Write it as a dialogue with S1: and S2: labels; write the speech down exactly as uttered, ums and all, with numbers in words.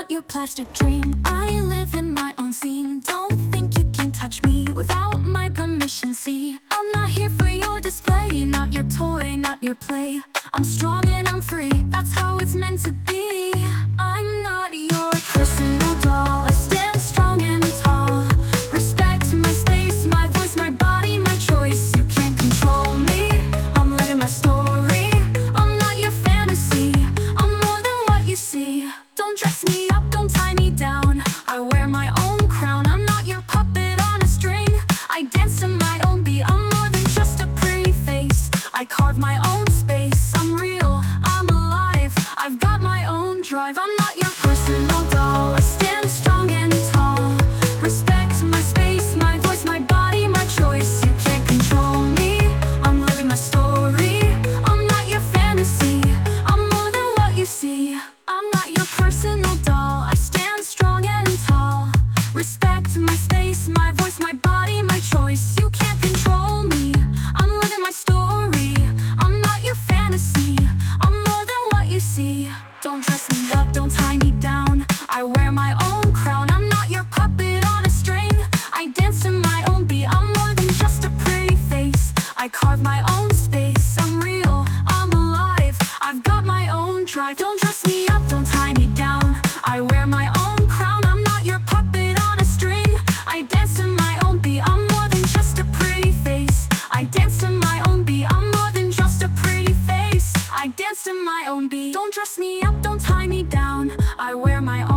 S1: not your plastic dream. I live in my own scene. Don't think you can touch me without my permission. See, I'm not here for your display. Not your toy, not your play. I'm strong and I'm free, that's how it's meant to be. I'm not your personal doll. I stand strong and tall. Respect my space, my voice, my body, my choice. You can't control me, I'm living my story. I'm not your fantasy, I'm more than what you see. Don't dress me up, don't tie me down. I wear my own crown, I'm not your puppet on a string. I dance to my own beat, I'm more than just a pretty face. I carve my own space, I'm real, I'm alive. I've got my own drive, I'm not your personal doll. I stand strong and tall. Respect my space, my voice, my body, my choice. You can't control me, I'm living my story. I'm not your fantasy, I'm more than what you see. I'm not your personal doll. I stand strong and tall. Respect my space, my voice, my body, my choice. You can't control me, I'm living my story. I'm not your fantasy, I'm more than what you see. Don't dress me up, don't tie me down. I wear my own crown, I'm not your puppet on a string. I dance to my own beat, I'm more than just a pretty face. I carve my own space, I'm real, I'm alive. I've got my own drive. Don't dress me up, don't tie me down. I wear my own crown, I'm not your puppet on a string. I dance to my own beat, I'm more than just a pretty face. I dance to my own beat, I'm more than just a pretty face. I dance to my own beat. Don't dress me up, don't tie me down. I wear my own